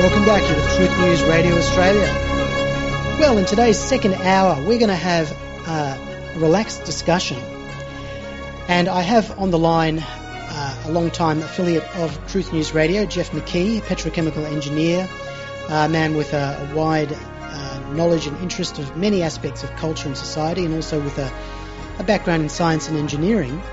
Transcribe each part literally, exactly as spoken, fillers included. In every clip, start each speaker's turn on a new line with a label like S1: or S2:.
S1: Welcome back to the Truth News Radio Australia. Well, in today's second hour, we're going to have uh, a relaxed discussion. And I have on the line uh, a long-time affiliate of Truth News Radio, Jeff McKee, petrochemical engineer, a man with a, a wide uh, knowledge and interest of many aspects of culture and society, and also with a, a background in science and engineering.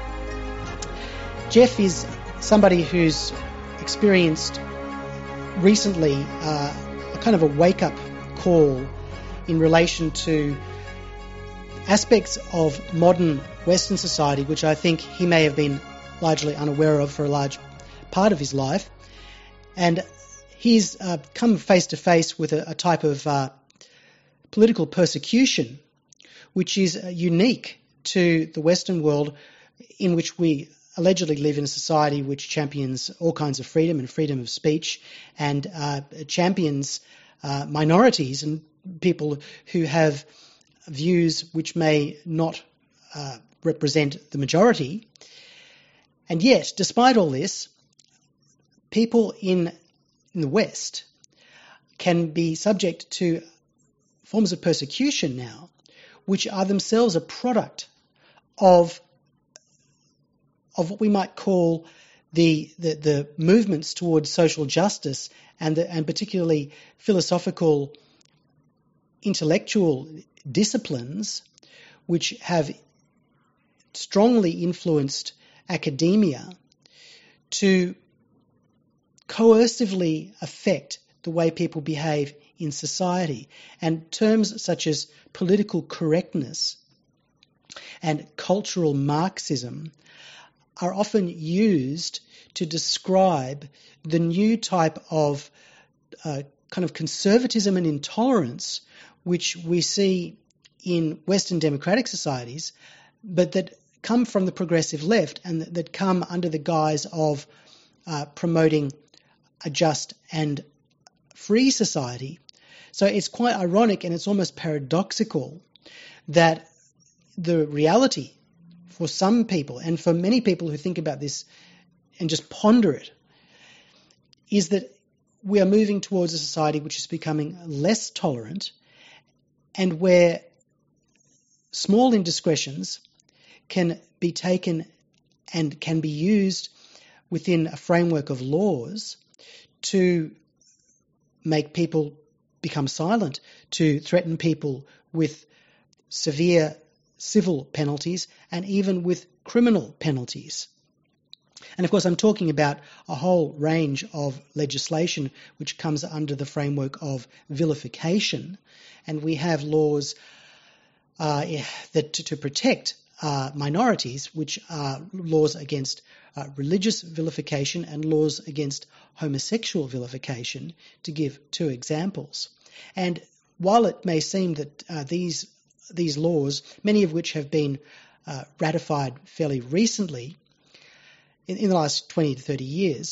S1: Jeff is somebody who's experienced recently uh, a kind of a wake-up call in relation to aspects of modern Western society, which I think he may have been largely unaware of for a large part of his life. And he's uh, come face-to-face with a, a type of uh, political persecution which is uh, unique to the Western world, in which we allegedly live in a society which champions all kinds of freedom and freedom of speech, and uh, champions uh, minorities and people who have views which may not uh, represent the majority. And yet, despite all this, people in, in the West can be subject to forms of persecution now, which are themselves a product of of what we might call the, the, the movements towards social justice and, the, and particularly philosophical, intellectual disciplines which have strongly influenced academia to coercively affect the way people behave in society. And terms such as political correctness and cultural Marxism are often used to describe the new type of uh, kind of conservatism and intolerance which we see in Western democratic societies, but that come from the progressive left and that, that come under the guise of uh, promoting a just and free society. So it's quite ironic and it's almost paradoxical that the reality for some people, and for many people who think about this and just ponder it, is that we are moving towards a society which is becoming less tolerant, and where small indiscretions can be taken and can be used within a framework of laws to make people become silent, to threaten people with severe civil penalties and even with criminal penalties. And of course, I'm talking about a whole range of legislation which comes under the framework of vilification. And we have laws uh, that to, to protect uh, minorities, which are laws against uh, religious vilification and laws against homosexual vilification, to give two examples. And while it may seem that uh, these these laws, many of which have been uh, ratified fairly recently, in, in the last twenty to thirty years,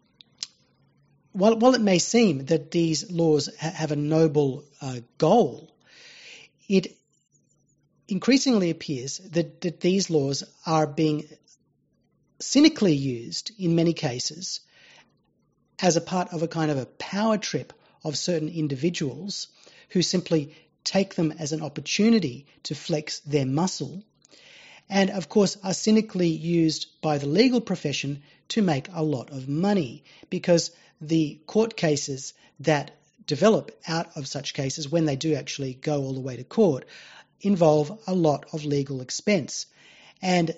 S1: while, while it may seem that these laws ha- have a noble uh, goal, it increasingly appears that, that these laws are being cynically used in many cases as a part of a kind of a power trip of certain individuals who simply take them as an opportunity to flex their muscle, and of course are cynically used by the legal profession to make a lot of money, because the court cases that develop out of such cases, when they do actually go all the way to court, involve a lot of legal expense. And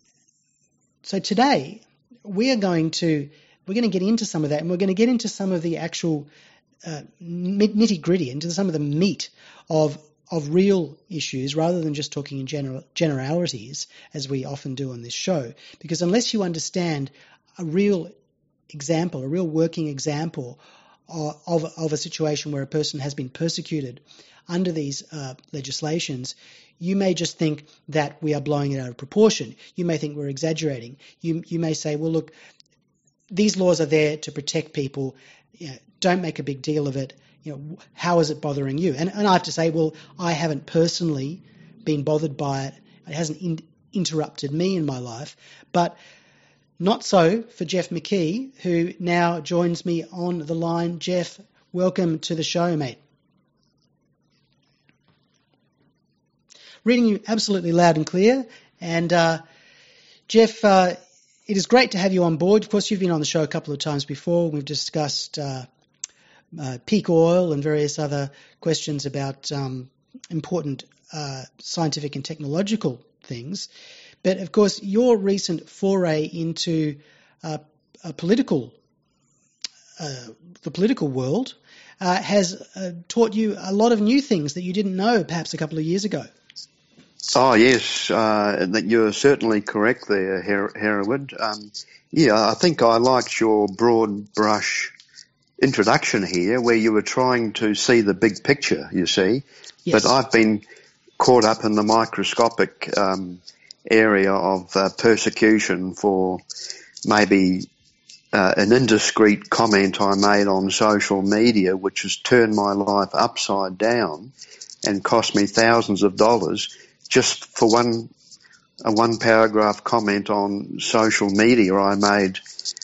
S1: so today we are going to we're going to get into some of that, and we're going to get into some of the actual uh, nitty-gritty, into some of the meat of of real issues, rather than just talking in general, generalities, as we often do on this show. Because unless you understand a real example, a real working example of, of, of a situation where a person has been persecuted under these uh, legislations, you may just think that we are blowing it out of proportion. You may think we're exaggerating. You, you may say, well, look, these laws are there to protect people. You know, don't make a big deal of it. You know, how is it bothering you? And, and I have to say, well, I haven't personally been bothered by it. It hasn't in, interrupted me in my life. But not so for Jeff McKee, who now joins me on the line. Jeff, welcome to the show, mate. Reading you absolutely loud and clear. And uh, Jeff, uh, it is great to have you on board. Of course, you've been on the show a couple of times before. We've discussed uh, uh, peak oil and various other questions about um, important uh, scientific and technological things. But, of course, your recent foray into uh, a political, uh, the political world uh, has uh, taught you a lot of new things that you didn't know perhaps a couple of years ago.
S2: Oh, yes, uh, that you're certainly correct there, Her- Hereward. Um, yeah, I think I liked your broad brush introduction here where you were trying to see the big picture, you see.
S1: Yes.
S2: But I've been caught up in the microscopic um, area of uh, persecution for maybe uh, an indiscreet comment I made on social media, which has turned my life upside down and cost me thousands of dollars just for one a one paragraph comment on social media I made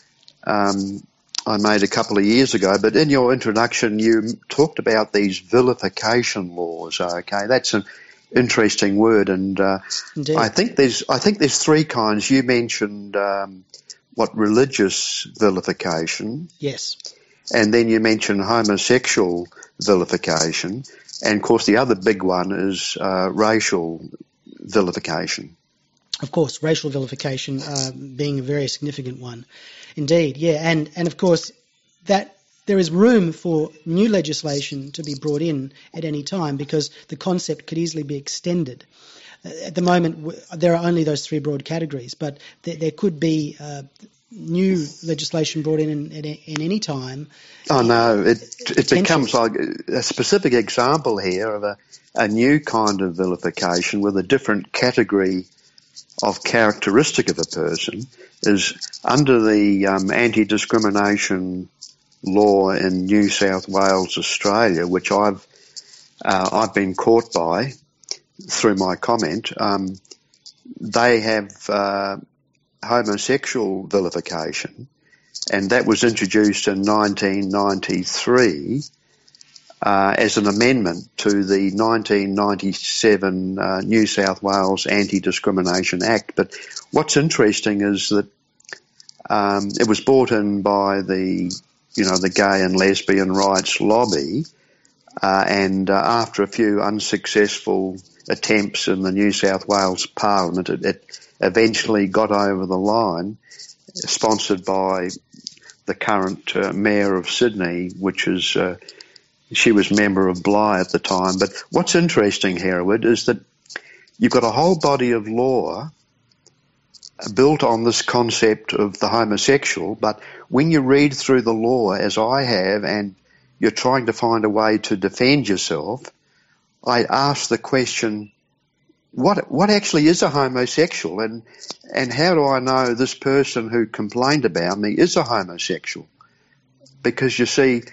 S2: um, I made a couple of years ago. But in your introduction, you talked about these vilification laws. Okay, that's an interesting word, and uh, I think there's I think there's three kinds. You mentioned um, what religious vilification,
S1: yes,
S2: and then you mentioned homosexual vilification. And, of course, the other big one is uh, racial vilification.
S1: Of course, racial vilification uh, being a very significant one. Indeed, yeah. And, and, of course, that there is room for new legislation to be brought in at any time because the concept could easily be extended. Uh, at the moment, w- there are only those three broad categories, but th- there could be uh, new legislation brought in in, in, in any time.
S2: Oh, no, it it becomes like a specific example here of a, a new kind of vilification with a different category of characteristic of a person is under the um, anti-discrimination law in New South Wales, Australia, which I've uh, I've been caught by through my comment. Um, they have uh, homosexual vilification, and that was introduced in nineteen ninety-three uh, as an amendment to the nineteen ninety-seven uh, New South Wales Anti-Discrimination Act. But what's interesting is that um, it was brought in by the, you know, the gay and lesbian rights lobby, uh, and uh, after a few unsuccessful attempts in the New South Wales Parliament, it, it eventually got over the line, sponsored by the current uh, Mayor of Sydney, which is, uh, she was member of Bligh at the time. But what's interesting, Hereward, is that you've got a whole body of law built on this concept of the homosexual, but when you read through the law, as I have, and you're trying to find a way to defend yourself, I ask the question, What what actually is a homosexual, and and how do I know this person who complained about me is a homosexual? Because you see,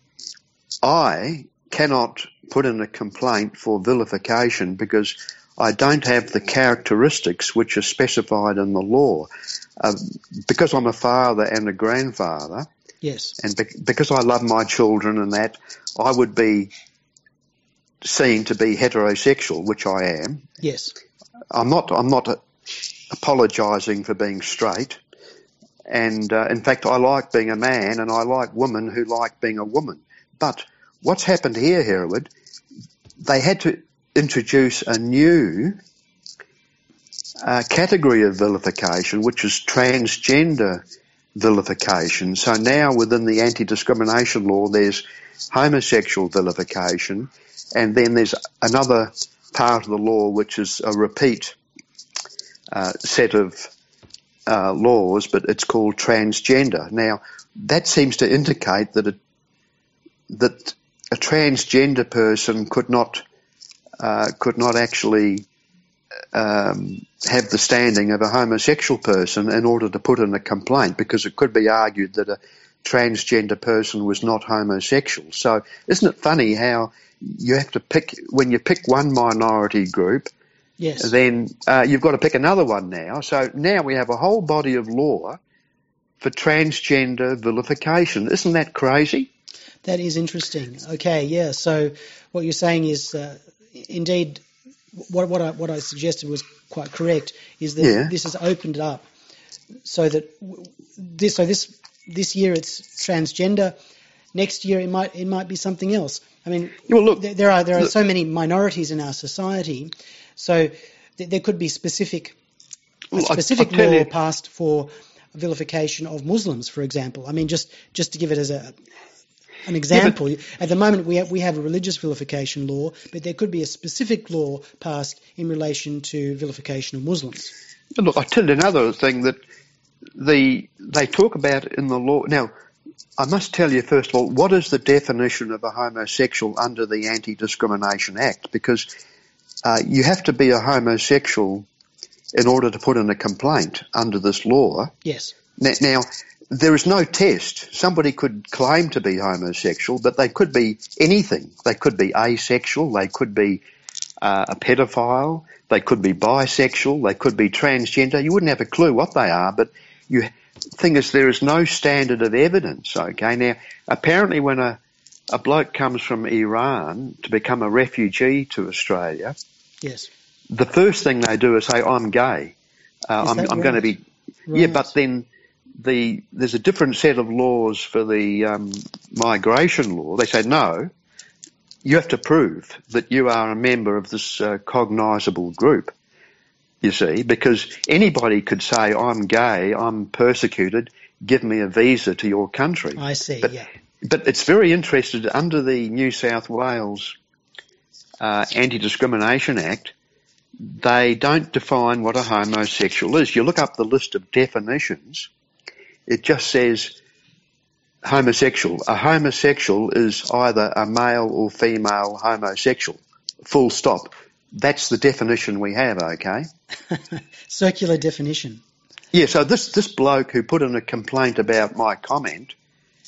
S2: I cannot put in a complaint for vilification because I don't have the characteristics which are specified in the law. Uh, because I'm a father and a grandfather,
S1: yes,
S2: and be- because I love my children and that, I would be seen to be heterosexual, which I am.
S1: Yes.
S2: I'm not. I'm not apologising for being straight, and uh, in fact, I like being a man, and I like women who like being a woman. But what's happened here, Hereward? They had to introduce a new uh, category of vilification, which is transgender vilification. So now, within the anti-discrimination law, there's homosexual vilification, and then there's another part of the law which is a repeat uh, set of uh, laws, but it's called transgender. Now, that seems to indicate that a, that a transgender person could not uh, could not actually um, have the standing of a homosexual person in order to put in a complaint, because it could be argued that a transgender person was not homosexual. So isn't it funny how you have to pick, when you pick one minority group,
S1: yes,
S2: then uh, you've got to pick another one now. So now we have a whole body of law for transgender vilification. Isn't that crazy?
S1: That is interesting. Okay, yeah. So what you're saying is, uh, indeed, what what I what I suggested was quite correct. Is that
S2: yeah.
S1: this has opened it up so that this so this this year it's transgender. Next year it might it might be something else. I mean,
S2: well, look,
S1: there, there are there are
S2: look,
S1: so many minorities in our society, so th- there could be specific a
S2: well,
S1: specific
S2: I, I
S1: law
S2: you,
S1: passed for vilification of Muslims, for example. I mean, just just to give it as a an example, yeah, at the moment we have, we have a religious vilification law, but there could be a specific law passed in relation to vilification of Muslims.
S2: Look, I tell you another thing that the they talk about in the law. Now, I must tell you first of all, what is the definition of a homosexual under the Anti-Discrimination Act? Because uh, you have to be a homosexual in order to put in a complaint under this law.
S1: Yes.
S2: Now, now there is no test. Somebody could claim to be homosexual, but they could be anything. They could be asexual. They could be uh, a pedophile. They could be bisexual. They could be transgender. You wouldn't have a clue what they are, but you. Thing is, there is no standard of evidence. Okay, now apparently, when a a bloke comes from Iran to become a refugee to Australia,
S1: yes,
S2: the first thing they do is say, "I'm gay. Uh, I'm, I'm right? going to be." Right. Yeah, but then the there's a different set of laws for the um, migration law. They say no. You have to prove that you are a member of this uh, cognisable group. You see, because anybody could say, I'm gay, I'm persecuted, give me a visa to your country.
S1: I see,
S2: but,
S1: yeah.
S2: But it's very interesting, under the New South Wales uh, Anti-Discrimination Act, they don't define what a homosexual is. You look up the list of definitions, it just says homosexual. A homosexual is either a male or female homosexual, full stop. That's the definition we have, okay?
S1: Circular definition.
S2: Yeah, so this, this bloke who put in a complaint about my comment,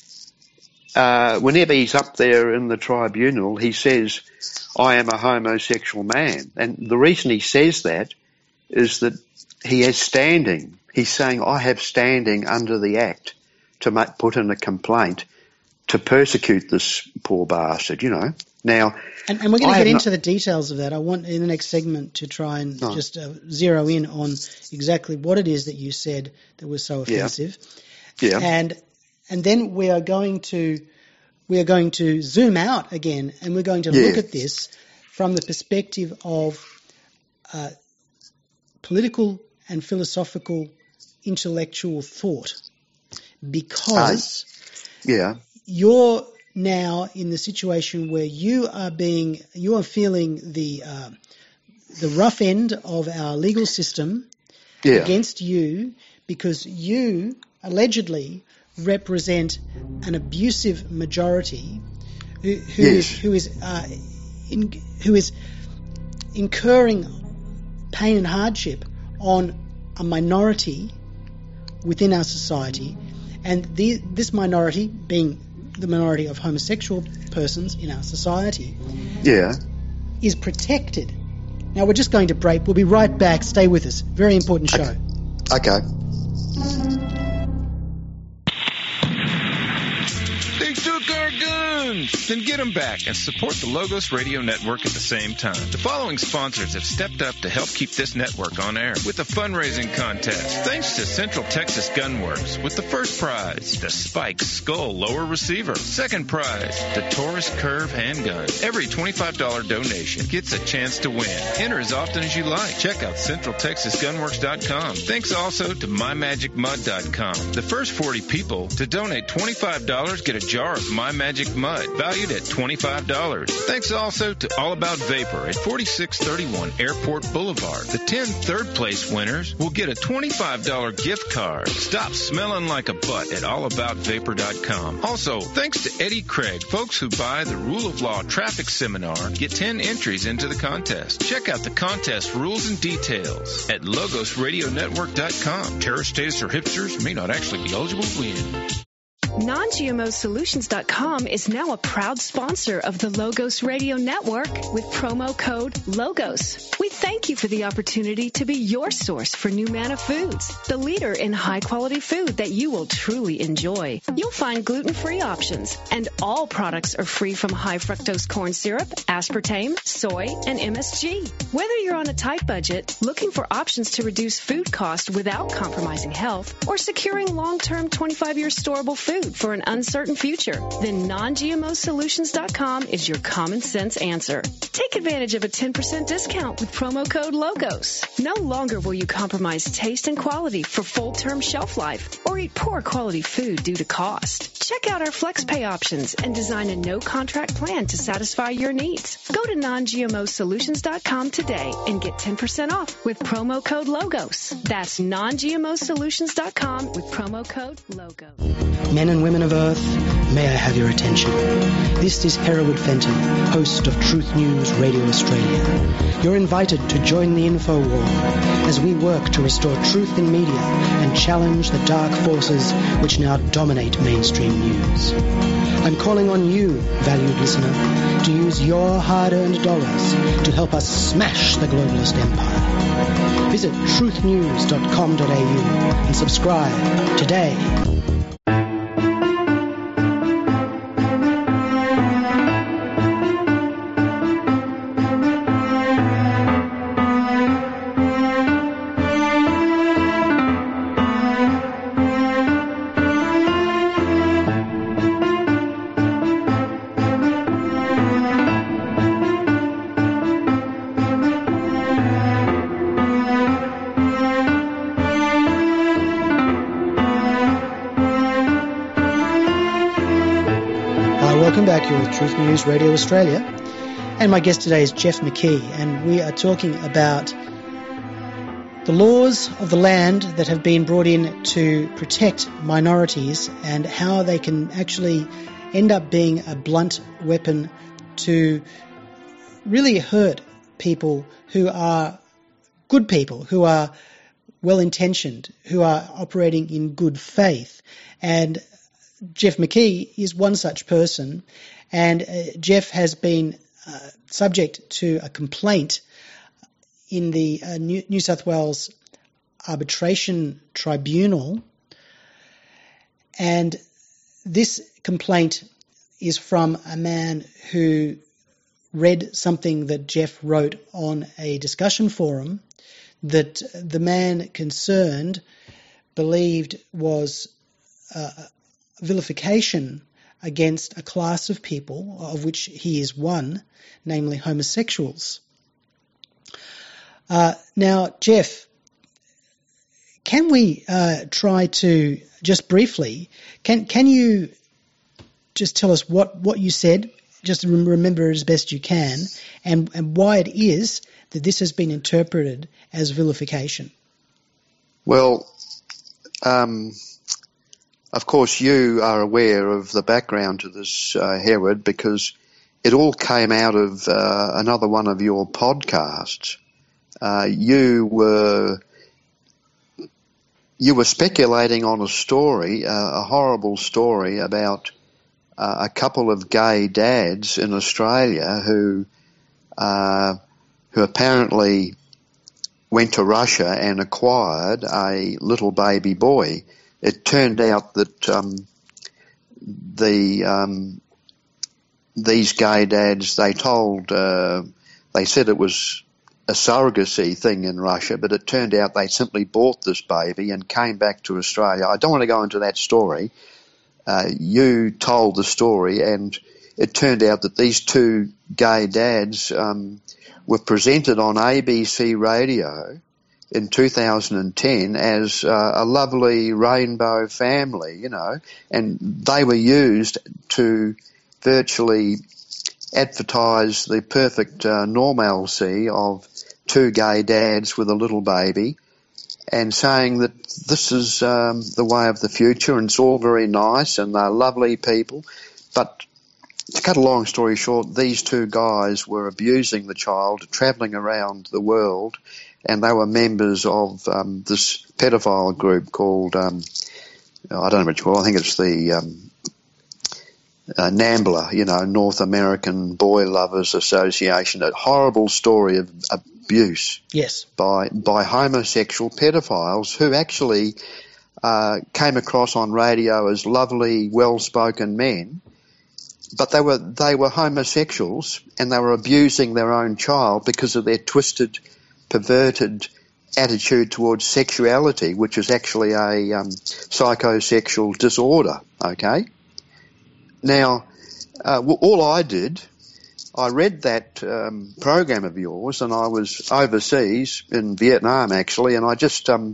S2: uh, whenever he's up there in the tribunal, he says, I am a homosexual man. And the reason he says that is that he has standing. He's saying, I have standing under the Act to make, put in a complaint to persecute this poor bastard, you know. Now,
S1: and, and we're going to
S2: I
S1: get into
S2: not,
S1: the details of that. I want in the next segment to try and
S2: no.
S1: just uh, zero in on exactly what it is that you said that was so offensive.
S2: Yeah. yeah.
S1: And and then we are going to we are going to zoom out again, and we're going to
S2: yeah.
S1: look at this from the perspective of uh, political and philosophical intellectual thought, because
S2: uh, yeah.
S1: you're now in the situation where you are being, you are feeling the uh, the rough end of our legal system
S2: yeah.
S1: against you, because you allegedly represent an abusive majority who, who
S2: yes.
S1: is who is uh, in, who is incurring pain and hardship on a minority within our society, and the, this minority being the minority of homosexual persons in our society,
S2: yeah,
S1: is protected. Now we're just going to break. We'll be right back. Stay with us. Very important show.
S2: Okay. okay.
S3: They took our guns! Then get them back and support the Logos Radio Network at the same time. The following sponsors have stepped up to help keep this network on air with a fundraising contest. Thanks to Central Texas Gunworks with the first prize, the Spike Skull Lower Receiver. Second prize, the Taurus Curve Handgun. Every twenty-five dollars donation gets a chance to win. Enter as often as you like. Check out central texas gunworks dot com. Thanks also to my magic mud dot com. The first forty people to donate twenty-five dollars get a jar of My Magic Mud, valued at twenty-five dollars. Thanks also to All About Vapor at forty-six thirty-one Airport Boulevard. The ten third-place winners will get a twenty-five dollars gift card. Stop smelling like a butt at all about vapor dot com. Also, thanks to Eddie Craig, folks who buy the Rule of Law Traffic Seminar get ten entries into the contest. Check out the contest rules and details at logos radio network dot com. Terror statists or hipsters may not actually be eligible to win.
S4: non G M O solutions dot com is now a proud sponsor of the Logos Radio Network with promo code LOGOS. We thank you for the opportunity to be your source for NuManna Foods, the leader in high-quality food that you will truly enjoy. You'll find gluten-free options, and all products are free from high-fructose corn syrup, aspartame, soy, and M S G. Whether you're on a tight budget, looking for options to reduce food cost without compromising health, or securing long-term twenty-five-year storable food for an uncertain future, then non G M O solutions dot com is your common sense answer. Take advantage of a ten percent discount with promo code LOGOS. No longer will you compromise taste and quality for full-term shelf life or eat poor quality food due to cost. Check out our FlexPay options and design a no-contract plan to satisfy your needs. Go to non G M O solutions dot com today and get ten percent off with promo code LOGOS. That's non G M O solutions dot com with promo code LOGOS.
S1: Men and women of Earth, may I have your attention. This is Hereward Fenton, host of Truth News Radio Australia. You're invited to join the info war as we work to restore truth in media and challenge the dark forces which now dominate mainstream news. I'm calling on you, valued listener, to use your hard-earned dollars to help us smash the globalist empire. Visit truth news dot com dot a u and subscribe today. Welcome back. You're with Truth News Radio Australia. And my guest today is Jeff McKee, and we are talking about the laws of the land that have been brought in to protect minorities and how they can actually end up being a blunt weapon to really hurt people who are good people, who are well-intentioned, who are operating in good faith. And Jeff McKee is one such person, and uh, Jeff has been uh, subject to a complaint in the uh, New, New South Wales Arbitration Tribunal, and this complaint is from a man who read something that Jeff wrote on a discussion forum that the man concerned believed was uh, vilification against a class of people, of which he is one, namely homosexuals. Uh, now, Jeff, can we uh, try to, just briefly, can can you just tell us what, what you said, just remember it as best you can, and, and why it is that this has been interpreted as vilification?
S2: Well, um... of course, you are aware of the background to this, uh, Hereward, because it all came out of uh, another one of your podcasts. Uh, you were you were speculating on a story, uh, a horrible story about uh, a couple of gay dads in Australia who uh, who apparently went to Russia and acquired a little baby boy. It turned out that um, the um, these gay dads, they told, uh, they said it was a surrogacy thing in Russia, but it turned out they simply bought this baby and came back to Australia. I don't want to go into that story. Uh, you told the story, and it turned out that these two gay dads um, were presented on A B C radio in two thousand ten as uh, a lovely rainbow family, you know, and they were used to virtually advertise the perfect uh, normalcy of two gay dads with a little baby, and saying that this is um, the way of the future and it's all very nice and they're lovely people. But to cut a long story short, these two guys were abusing the child, travelling around the world, and they were members of um, this pedophile group called, um, I don't know what you call it, I think it's the um, uh, NAMBLA, you know, North American Boy Lovers Association, a horrible story of abuse
S1: yes.
S2: by by homosexual pedophiles who actually uh, came across on radio as lovely, well-spoken men, but they were they were homosexuals and they were abusing their own child because of their twisted, perverted attitude towards sexuality, which is actually a um, psychosexual disorder, okay? Now, uh, w- all I did, I read that um, program of yours, and I was overseas in Vietnam, actually, and I just, um,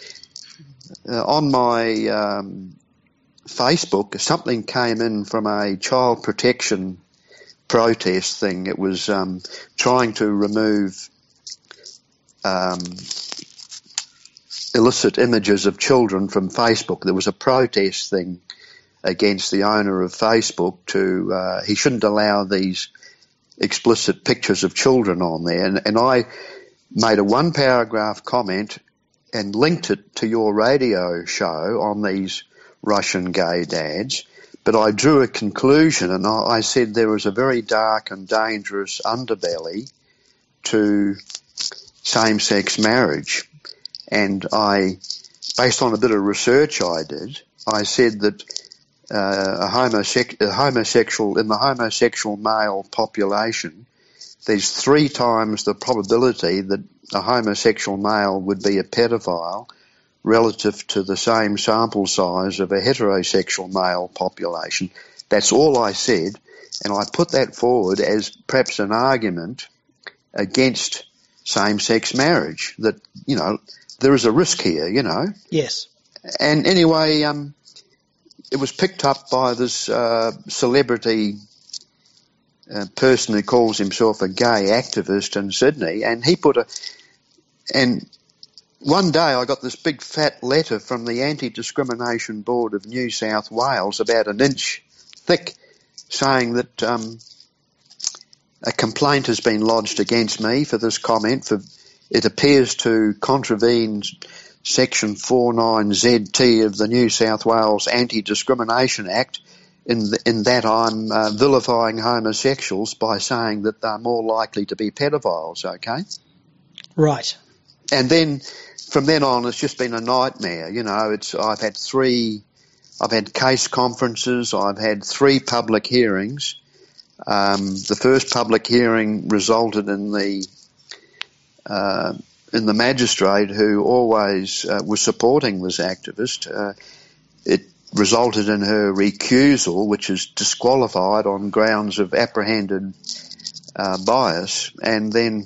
S2: uh, on my um, Facebook, something came in from a child protection protest thing. It was um, trying to remove um, illicit images of children from Facebook. There was a protest thing against the owner of Facebook to, uh, he shouldn't allow these explicit pictures of children on there. And, and I made a one paragraph comment and linked it to your radio show on these Russian gay dads. But I drew a conclusion, and I, I said there was a very dark and dangerous underbelly to same-sex marriage. And I, based on a bit of research I did, I said that uh, a, homosexual, a homosexual, in the homosexual male population, there's three times the probability that a homosexual male would be a pedophile relative to the same sample size of a heterosexual male population. That's all I said, and I put that forward as perhaps an argument against same-sex marriage, that, you know, there is a risk here, you know.
S1: Yes.
S2: And anyway, um, it was picked up by this uh, celebrity uh, person who calls himself a gay activist in Sydney, and he put a... And one day I got this big fat letter from the Anti-Discrimination Board of New South Wales, about an inch thick, saying that um, a complaint has been lodged against me for this comment. For it appears to contravene Section forty-nine Z T of the New South Wales Anti-Discrimination Act, in, the, in that I'm uh, vilifying homosexuals by saying that they're more likely to be pedophiles, okay?
S1: Right.
S2: And then from then on, it's just been a nightmare. You know, it's I've had three, I've had case conferences, I've had three public hearings. Um, the first public hearing resulted in the uh, in the magistrate who always uh, was supporting this activist. Uh, it resulted in her recusal, which is disqualified on grounds of apprehended uh, bias, and then.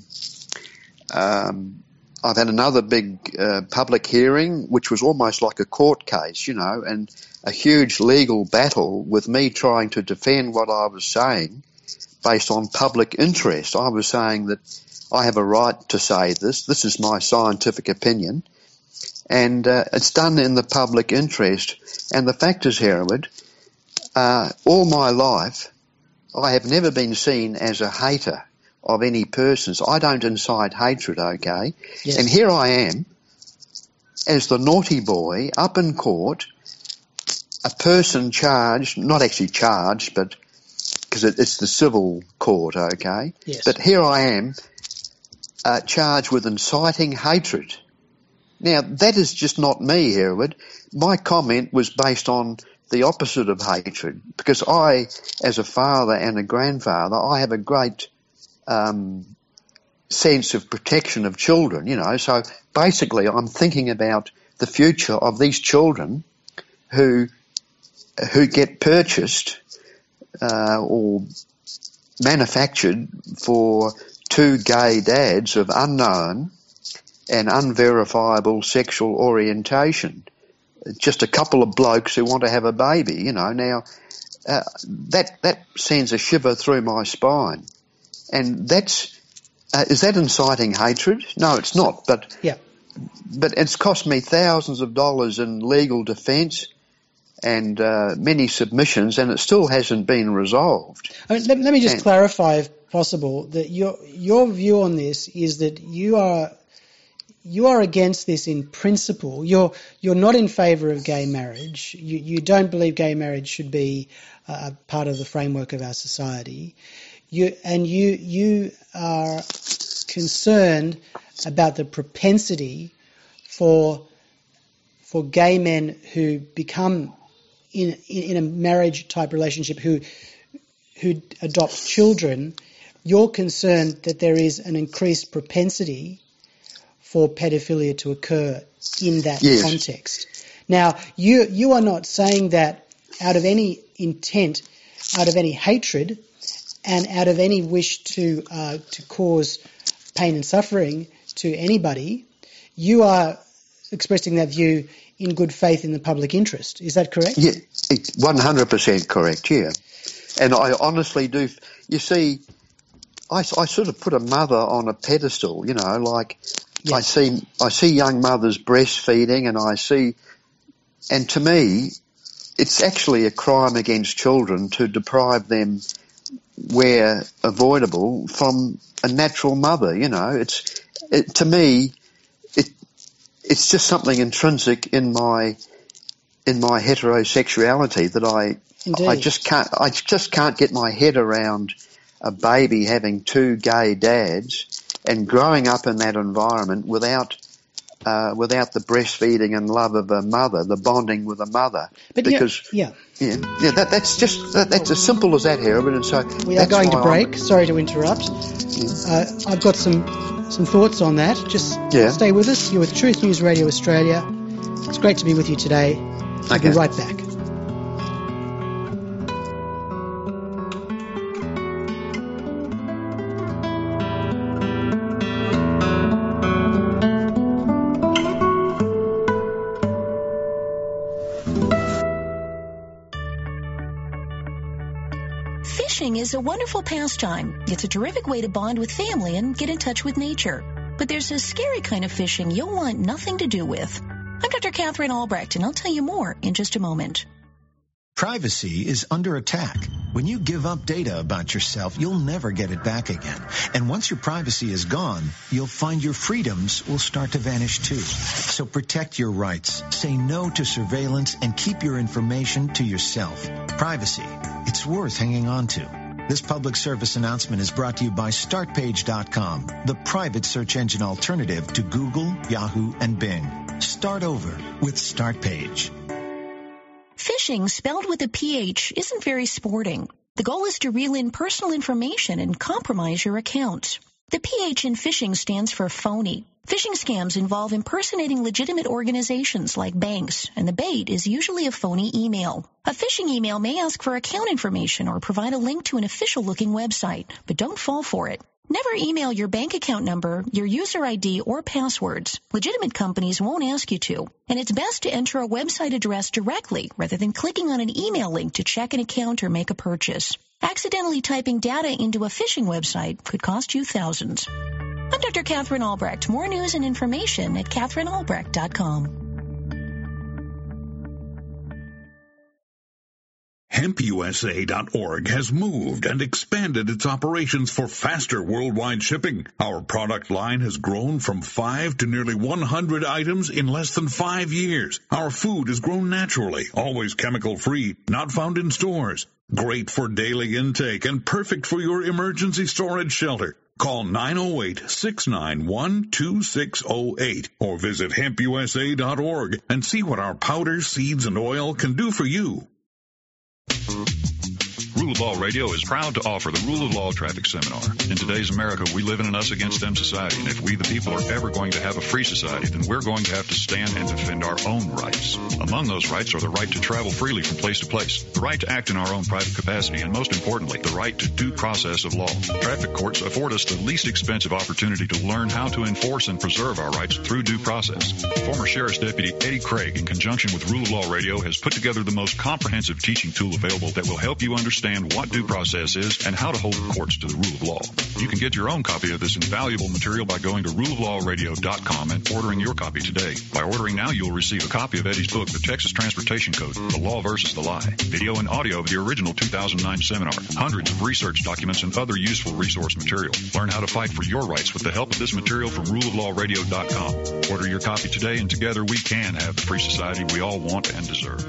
S2: Um, I've had another big uh, public hearing, which was almost like a court case, you know, and a huge legal battle with me trying to defend what I was saying based on public interest. I was saying that I have a right to say this. This is my scientific opinion. And uh, it's done in the public interest. And the fact is, Hereward, uh, all my life, I have never been seen as a hater of any persons. I don't incite hatred, okay?
S1: Yes.
S2: And here I am, as the naughty boy, up in court, a person charged, not actually charged, but because it, it's the civil court, okay?
S1: Yes.
S2: But here I am, uh, charged with inciting hatred. Now, that is just not me, Hereward. My comment was based on the opposite of hatred, because I, as a father and a grandfather, I have a great Um, sense of protection of children, you know. So basically I'm thinking about the future of these children who who get purchased uh, or manufactured for two gay dads of unknown and unverifiable sexual orientation. Just a couple of blokes who want to have a baby, you know. Now, uh, that that sends a shiver through my spine. And that's, uh, is that inciting hatred? No, it's not. But
S1: yeah.
S2: but it's cost me thousands of dollars in legal defence and uh, many submissions, and it still hasn't been resolved.
S1: I mean, let, let me just
S2: and,
S1: clarify, if possible, that your your view on this is that you are you are against this in principle. You're you're not in favour of gay marriage. You you don't believe gay marriage should be a part of the framework of our society. You and you you are concerned about the propensity for for gay men who become in in a marriage type relationship who who adopt children. You're concerned that there is an increased propensity for pedophilia to occur in that
S2: yes.
S1: context. Now, you you are not saying that out of any intent, out of any hatred, and out of any wish to uh, to cause pain and suffering to anybody. You are expressing that view in good faith in the public interest. Is that correct?
S2: Yeah, it's one hundred percent correct, yeah. And I honestly do, you see, I, I sort of put a mother on a pedestal, you know, like yes. I see I see young mothers breastfeeding and I see, and to me, it's actually a crime against children to deprive them, where avoidable, from a natural mother, you know. It's, it, to me, it it's just something intrinsic in my in my heterosexuality that I
S1: Indeed.
S2: I just can't I just can't get my head around a baby having two gay dads and growing up in that environment without uh, without the breastfeeding and love of a mother, the bonding with a mother.
S1: But
S2: because
S1: yeah,
S2: yeah, yeah, that, that's just that, that's as simple as that, Hereward. And so
S1: we are going to break.
S2: I'm,
S1: Sorry to interrupt.
S2: Yeah.
S1: Uh, I've got some some thoughts on that. Just
S2: yeah.
S1: stay with us. You're with Truth News Radio Australia. It's great to be with you today. We'll
S2: okay.
S1: be right back.
S5: Fishing is a wonderful pastime. It's a terrific way to bond with family and get in touch with nature. But there's a scary kind of fishing you'll want nothing to do with. I'm Doctor Catherine Albrecht, and I'll tell you more in just a moment.
S6: Privacy is under attack. When you give up data about yourself, you'll never get it back again. And once your privacy is gone, you'll find your freedoms will start to vanish too. So protect your rights, say no to surveillance, and keep your information to yourself. Privacy, it's worth hanging on to. This public service announcement is brought to you by Start Page dot com, the private search engine alternative to Google, Yahoo, and Bing. Start over with StartPage.
S5: Phishing, spelled with a P H, isn't very sporting. The goal is to reel in personal information and compromise your account. The P H in phishing stands for phony. Phishing scams involve impersonating legitimate organizations like banks, and the bait is usually a phony email. A phishing email may ask for account information or provide a link to an official-looking website, but don't fall for it. Never email your bank account number, your user I D, or passwords. Legitimate companies won't ask you to. And it's best to enter a website address directly rather than clicking on an email link to check an account or make a purchase. Accidentally typing data into a phishing website could cost you thousands. I'm Doctor Catherine Albrecht. More news and information at Catherine Albrecht dot com.
S7: Hemp U S A dot org has moved and expanded its operations for faster worldwide shipping. Our product line has grown from five to nearly one hundred items in less than five years. Our food is grown naturally, always chemical-free, not found in stores. Great for daily intake and perfect for your emergency storage shelter. Call nine oh eight, six nine one, two six oh eight or visit hemp U S A dot org and see what our powders, seeds, and oil can do for you.
S8: Rule of Law Radio is proud to offer the Rule of Law Traffic Seminar. In today's America, we live in an us-against-them society, and if we the people are ever going to have a free society, then we're going to have to stand and defend our own rights. Among those rights are the right to travel freely from place to place, the right to act in our own private capacity, and most importantly, the right to due process of law. Traffic courts afford us the least expensive opportunity to learn how to enforce and preserve our rights through due process. Former Sheriff's Deputy Eddie Craig, in conjunction with Rule of Law Radio, has put together the most comprehensive teaching tool available that will help you understand understand what due process is and how to hold the courts to the rule of law. You can get your own copy of this invaluable material by going to rule of law radio dot com and ordering your copy today. By ordering now, you'll receive a copy of Eddie's book, The Texas Transportation Code, The Law versus the Lie, video and audio of the original two thousand nine seminar, hundreds of research documents, and other useful resource material. Learn how to fight for your rights with the help of this material from rule of law radio dot com. Order your copy today, and together we can have the free society we all want and deserve.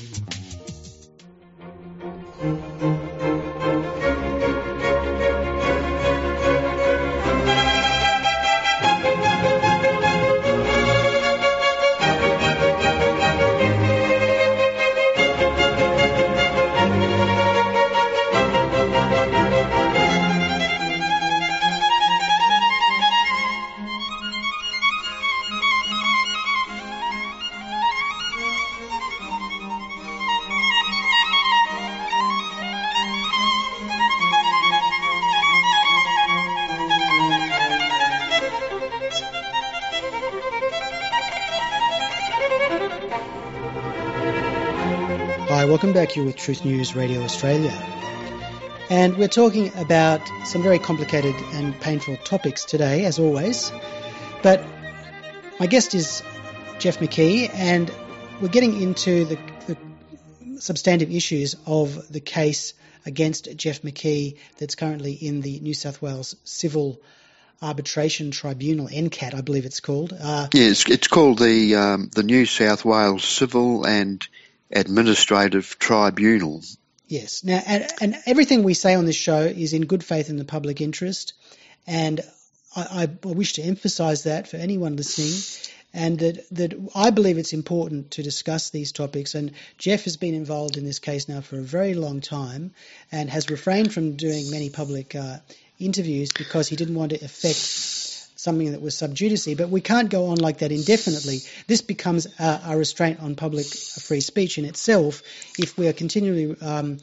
S1: Welcome back. You're with Truth News Radio Australia. And we're talking about some very complicated and painful topics today, as always. But my guest is Jeff McKee, and we're getting into the, the substantive issues of the case against Jeff McKee that's currently in the New South Wales Civil Arbitration Tribunal, N C A T, I believe it's called. Uh,
S2: yes, it's, it's called the um, the New South Wales Civil and Administrative Tribunal.
S1: Yes. Now, and, and everything we say on this show is in good faith in the public interest, and I, I wish to emphasise that for anyone listening, and that, that I believe it's important to discuss these topics. And Jeff has been involved in this case now for a very long time and has refrained from doing many public uh, interviews because he didn't want to affect something that was sub judice, but we can't go on like that indefinitely. This becomes a, a restraint on public free speech in itself if we are continually, um,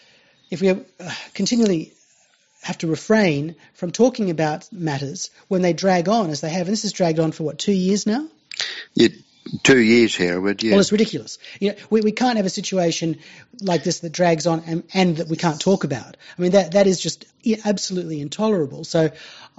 S1: if we are, uh, continually have to refrain from talking about matters when they drag on as they have. And this has dragged on for what, two years now?
S2: Yeah, two years, Hereward. Yeah.
S1: Well, it's ridiculous. You know, we, we can't have a situation like this that drags on and, and that we can't talk about. I mean, that that is just absolutely intolerable. So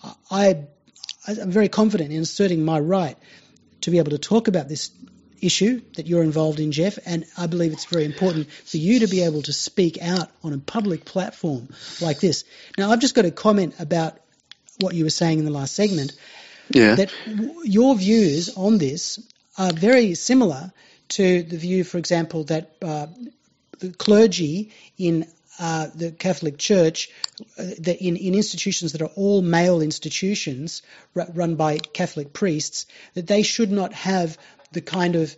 S1: I. I'm very confident in asserting my right to be able to talk about this issue that you're involved in, Jeff, and I believe it's very important for you to be able to speak out on a public platform like this. Now, I've just got a comment about what you were saying in the last segment,
S2: yeah.
S1: that w- your views on this are very similar to the view, for example, that uh, the clergy in Uh, the Catholic Church, uh, that in, in institutions that are all male institutions r- run by Catholic priests, that they should not have the kind of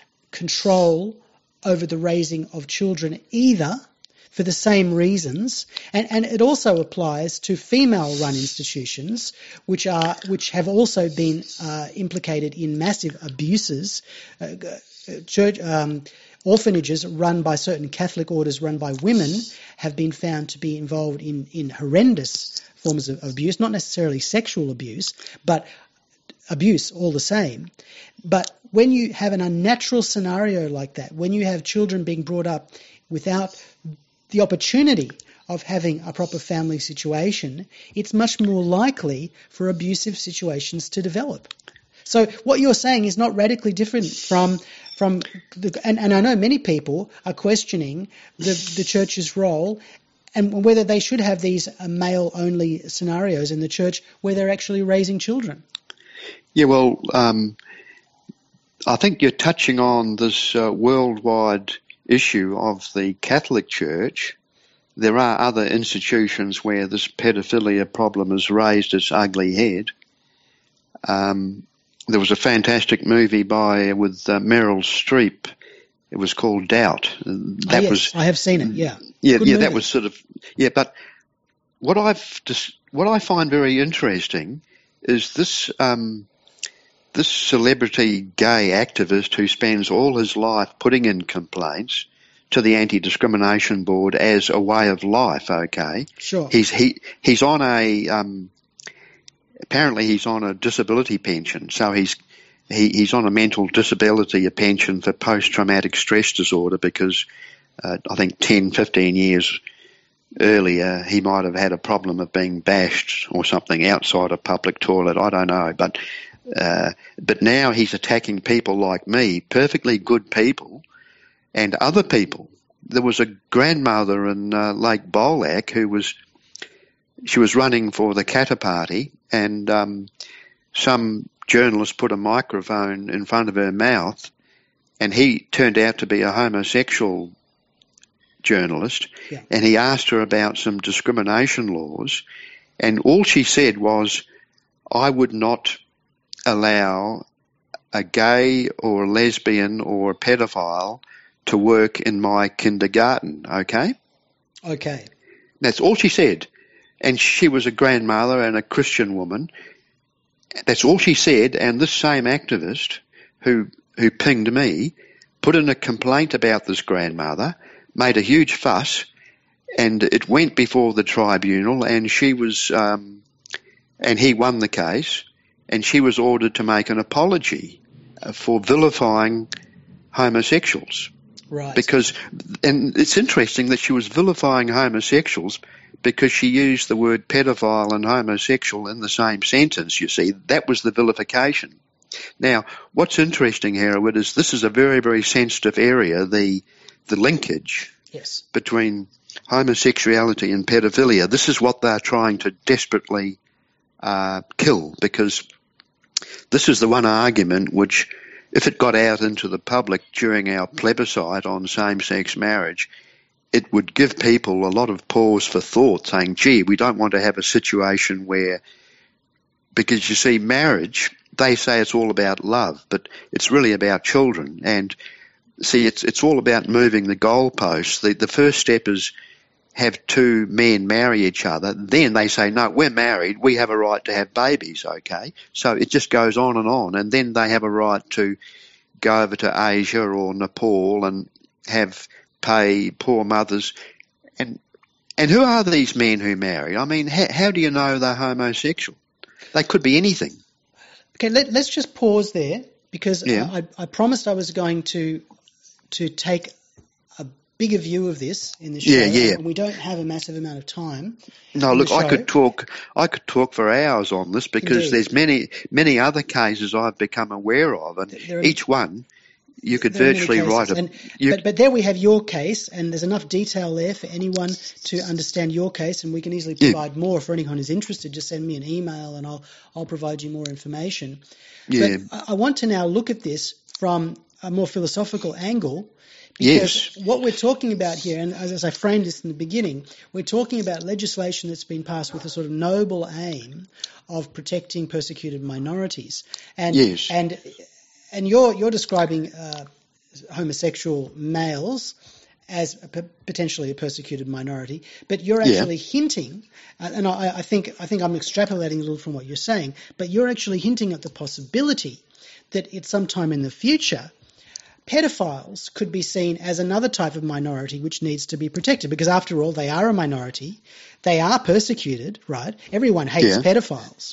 S1: control over the raising of children either, for the same reasons. And, and it also applies to female-run institutions, which are which have also been uh, implicated in massive abuses. Uh, church. Um, Orphanages run by certain Catholic orders run by women have been found to be involved in, in horrendous forms of abuse, not necessarily sexual abuse, but abuse all the same. But when you have an unnatural scenario like that, when you have children being brought up without the opportunity of having a proper family situation, it's much more likely for abusive situations to develop. So what you're saying is not radically different from from the, and, and I know many people are questioning the, the church's role and whether they should have these uh, male-only scenarios in the church where they're actually raising children.
S2: Yeah, well, um, I think you're touching on this uh, worldwide issue of the Catholic Church. There are other institutions where this pedophilia problem has raised its ugly head. Um, there was a fantastic movie by with uh, Meryl Streep. It was called Doubt. That
S1: oh, yes,
S2: was
S1: I have seen it. Yeah,
S2: yeah,
S1: Good
S2: yeah.
S1: movie.
S2: That was sort of yeah. But what I've just what I find very interesting is this um, this celebrity gay activist who spends all his life putting in complaints to the Anti-Discrimination Board as a way of life. Okay,
S1: sure.
S2: He's he he's on a um, apparently he's on a disability pension, so he's he, he's on a mental disability a pension for post-traumatic stress disorder because uh, I think ten, fifteen years earlier, he might have had a problem of being bashed or something outside a public toilet. I don't know, but uh, but now he's attacking people like me, perfectly good people, and other people. There was a grandmother in uh, Lake Bolac who was she was running for the Katter Party, and um, some journalist put a microphone in front of her mouth, and he turned out to be a homosexual journalist, yeah. and he asked her about some discrimination laws, and all she said was, I would not allow a gay or a lesbian or a pedophile to work in my kindergarten, okay?
S1: Okay.
S2: That's all she said. And she was a grandmother and a Christian woman. That's all she said, and this same activist who who pinged me put in a complaint about this grandmother, made a huge fuss, and it went before the tribunal, and she was, um, and he won the case, and she was ordered to make an apology for vilifying homosexuals.
S1: Right.
S2: Because, and it's interesting that she was vilifying homosexuals because she used the word pedophile and homosexual in the same sentence, you see. That was the vilification. Now, what's interesting, Hereward, is this is a very, very sensitive area, the the linkage
S1: yes.
S2: between homosexuality and pedophilia. This is what they're trying to desperately uh, kill, because this is the one argument which, if it got out into the public during our plebiscite on same-sex marriage, it would give people a lot of pause for thought, saying, gee, we don't want to have a situation where, because you see, marriage, they say it's all about love, but it's really about children. And see, it's it's all about moving the goalposts. The, the first step is have two men marry each other. Then they say, no, we're married. We have a right to have babies, okay? So it just goes on and on. And then they have a right to go over to Asia or Nepal and have pay poor mothers. And and who are these men who marry? I mean, how, how do you know they're homosexual? They could be anything.
S1: Okay, let, let's just pause there, because
S2: yeah.
S1: I, I promised I was going to to take a bigger view of this in the show.
S2: Yeah, yeah.
S1: And we don't have a massive amount of time.
S2: No, look, I could talk. I could talk for hours on this, because
S1: Indeed.
S2: there's many, many other cases I've become aware of, and
S1: are,
S2: each one you could
S1: there
S2: virtually write a.
S1: And,
S2: you,
S1: but, but there we have your case, and there's enough detail there for anyone to understand your case, and we can easily provide yeah. more for anyone who's interested. Just send me an email, and I'll I'll provide you more information.
S2: Yeah.
S1: But I, I want to now look at this from a more philosophical angle. Because
S2: yes.
S1: what we're talking about here, and as I framed this in the beginning, we're talking about legislation that's been passed with a sort of noble aim of protecting persecuted minorities. And
S2: yes.
S1: and and you're you're describing uh, homosexual males as a, potentially a persecuted minority, but you're actually yeah. hinting, and I, I think I think I'm extrapolating a little from what you're saying, but you're actually hinting at the possibility that at some time in the future, pedophiles could be seen as another type of minority which needs to be protected, because after all, they are a minority. They are persecuted, right? Everyone hates
S2: yeah.
S1: pedophiles.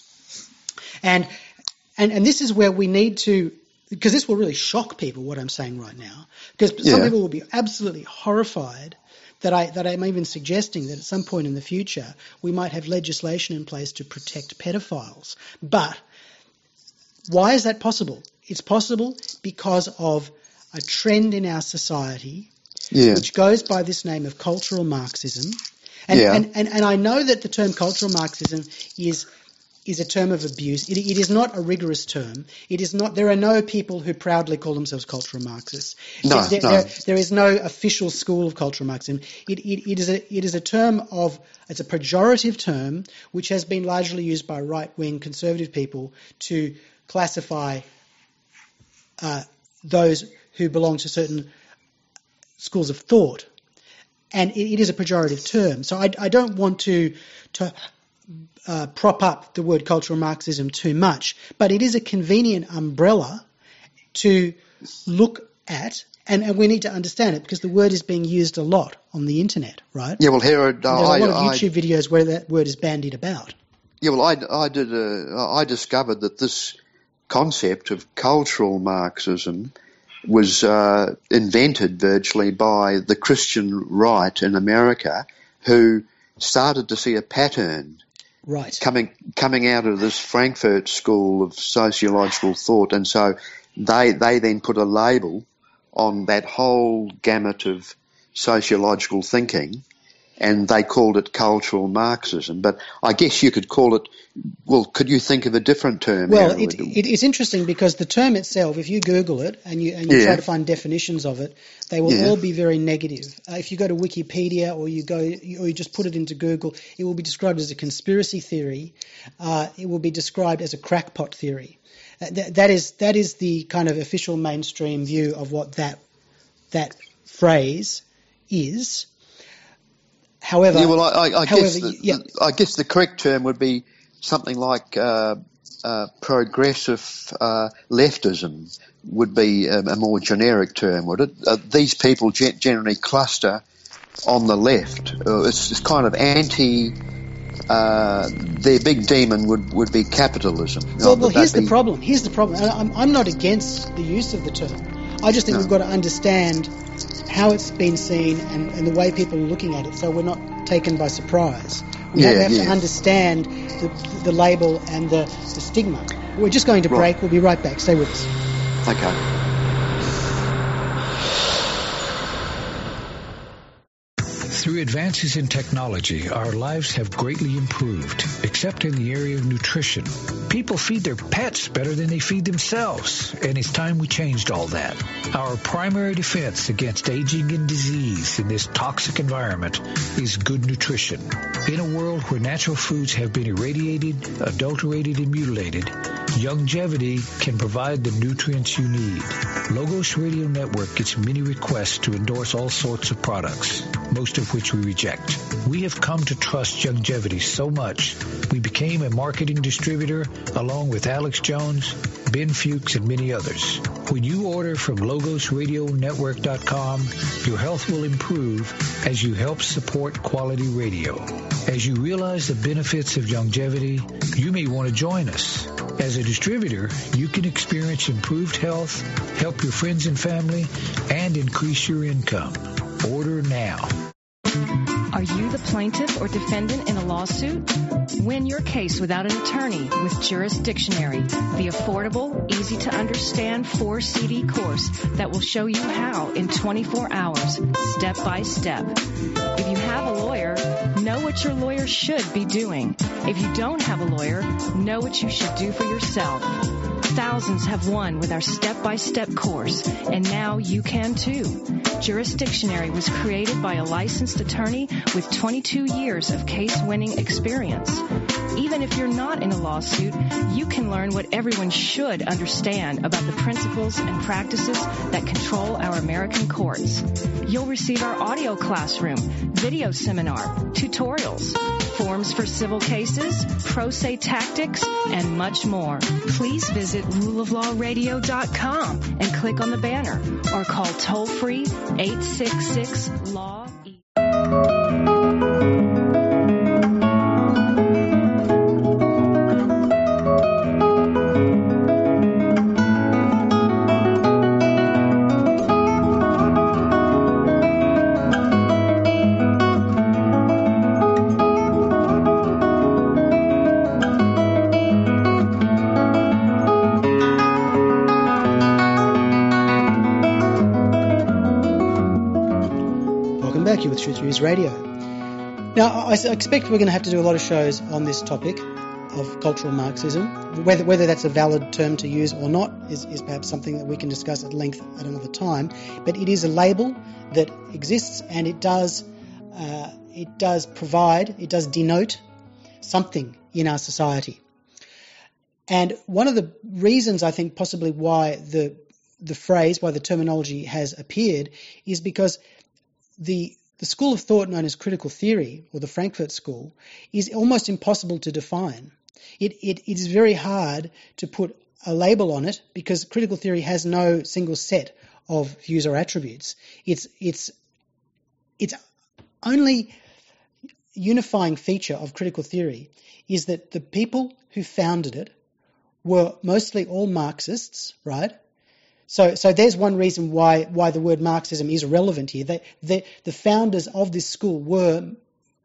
S1: And, and and this is where we need to, because this will really shock people, what I'm saying right now, because some
S2: yeah.
S1: people will be absolutely horrified that, I, that I'm even suggesting that at some point in the future we might have legislation in place to protect pedophiles. But why is that possible? It's possible because of a trend in our society
S2: yeah.
S1: which goes by this name of cultural Marxism. And,
S2: yeah.
S1: and, and, and I know that the term cultural Marxism is is a term of abuse. It, it is not a rigorous term. It is not. There are no people who proudly call themselves cultural Marxists.
S2: No,
S1: there,
S2: no.
S1: There, there is no official school of cultural Marxism. It, it, it, is a, it is a term of, it's a pejorative term which has been largely used by right-wing conservative people to classify uh, those who belong to certain schools of thought. And it, it is a pejorative term. So I, I don't want to to uh, prop up the word cultural Marxism too much, but it is a convenient umbrella to look at, and, and we need to understand it because the word is being used a lot on the internet, right?
S2: Yeah, well, Herod, uh,
S1: there's a lot of
S2: I,
S1: YouTube
S2: I,
S1: videos where that word is bandied about.
S2: Yeah, well, I, I did. Uh, I discovered that this concept of cultural Marxism was uh, invented virtually by the Christian right in America, who started to see a pattern
S1: right.
S2: coming coming out of this Frankfurt school of sociological thought, and so they they then put a label on that whole gamut of sociological thinking, and they called it cultural Marxism. But I guess you could call it, well, could you think of a different term?
S1: Well, it, it, it's interesting because the term itself, if you Google it and you, and you
S2: yeah.
S1: try to find definitions of it, they will
S2: yeah.
S1: all be very negative. Uh, if you go to Wikipedia or you go or you just put it into Google, it will be described as a conspiracy theory. Uh, it will be described as a crackpot theory. Uh, th- that is that is the kind of official mainstream view of what that that phrase is. However,
S2: yeah, well, I, I, I
S1: however,
S2: guess the,
S1: yeah.
S2: the, I guess the correct term would be something like uh, uh, progressive uh, leftism would be a, a more generic term, would it? Uh, these people ge- generally cluster on the left. Uh, it's, it's kind of anti. Uh, their big demon would, would be capitalism.
S1: Well, well here's
S2: be...
S1: the problem. Here's the problem. I'm, I'm not against the use of the term. I just think no. we've got to understand how it's been seen and, and the way people are looking at it, so we're not taken by surprise. We
S2: yeah,
S1: have, have
S2: yeah.
S1: to understand the, the label and the, the stigma. We're just going to break.
S2: Right.
S1: We'll be right back. Stay with us.
S2: Okay.
S9: Through advances in technology, our lives have greatly improved, except in the area of nutrition. People feed their pets better than they feed themselves, and it's time we changed all that. Our primary defense against aging and disease in this toxic environment is good nutrition. In a world where natural foods have been irradiated, adulterated, and mutilated, Youngevity can provide the nutrients you need. Logos Radio Network gets many requests to endorse all sorts of products, most of which we reject. We have come to trust Youngevity so much, we became a marketing distributor along with Alex Jones, Ben Fuchs, and many others. When you order from logos radio network dot com, your health will improve as you help support quality radio. As you realize the benefits of Youngevity, you may want to join us. As a distributor, you can experience improved health, help your friends and family, and increase your income. Order now.
S4: Are you the plaintiff or defendant in a lawsuit? Win your case without an attorney with Jurisdictionary, the affordable, easy-to-understand four C D course that will show you how in twenty-four hours, step by step. If you have a lawyer, know what your lawyer should be doing. If you don't have a lawyer, know what you should do for yourself. Thousands have won with our step-by-step course, and now you can too. Jurisdictionary was created by a licensed attorney with twenty-two years of case-winning experience. Even if you're not in a lawsuit, you can learn what everyone should understand about the principles and practices that control our American courts. You'll receive our audio classroom, video seminar, tutorials, forms for civil cases, pro se tactics, and much more. Please visit rule of law radio dot com and click on the banner or call toll-free eight six six law E.
S1: With Truth News Radio. Now, I expect we're going to have to do a lot of shows on this topic of cultural Marxism. Whether whether that's a valid term to use or not is, is perhaps something that we can discuss at length at another time. But it is a label that exists, and it does uh, it does provide, it does denote something in our society. And one of the reasons I think possibly why the the phrase, why the terminology has appeared, is because the The school of thought known as critical theory, or the Frankfurt School, is almost impossible to define. It, it, it is very hard to put a label on it because critical theory has no single set of views or attributes. It's, it's, its only unifying feature of critical theory is that the people who founded it were mostly all Marxists, right? So, so there's one reason why why the word Marxism is relevant here. They, they, the founders of this school were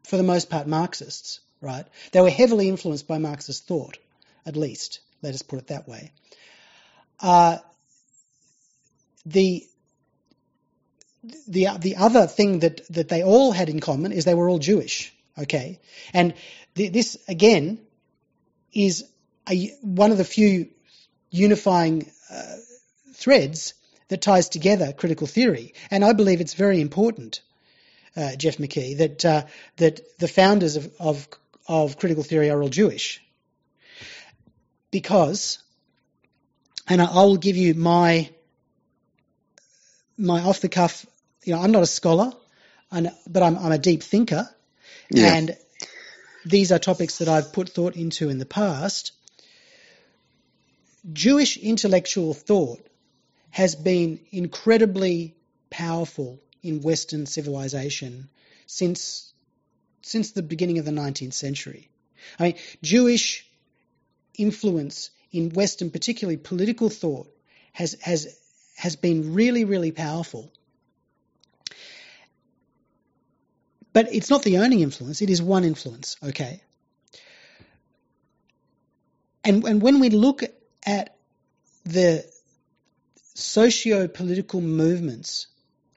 S1: for the most part, Marxists, right? They were heavily influenced by Marxist thought, at least. Let us put it that way. Uh, the the the other thing that, that they all had in common is they were all Jewish, okay? And th- this, again, is a, one of the few unifying uh, threads that ties together critical theory. And I believe it's very important, uh, Jeff McKee, that uh, that the founders of, of of critical theory are all Jewish. Because, and I will give you my my off the cuff, you know, I'm not a scholar, but I'm, I'm a deep thinker,
S2: yeah.
S1: and these are topics that I've put thought into in the past. Jewish intellectual thought has been incredibly powerful in Western civilization since since the beginning of the nineteenth century. I mean, Jewish influence in Western, particularly political thought, has has has been really, really powerful. But it's not the only influence, it is one influence, okay? And and when we look at the socio-political movements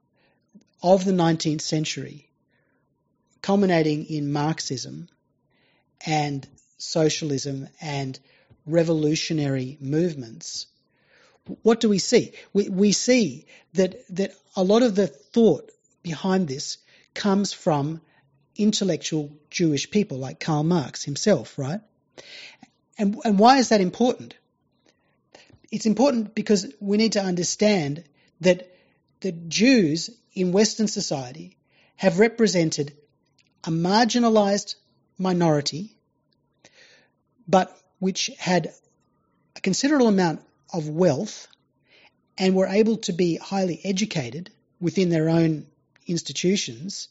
S1: of the nineteenth century, culminating in Marxism and socialism and revolutionary movements, what do we see? We, we see that that a lot of the thought behind this comes from intellectual Jewish people like Karl Marx himself, right? And, and why is that important? It's important because we need to understand that the Jews in Western society have represented a marginalized minority, but which had a considerable amount of wealth and were able to be highly educated within their own institutions.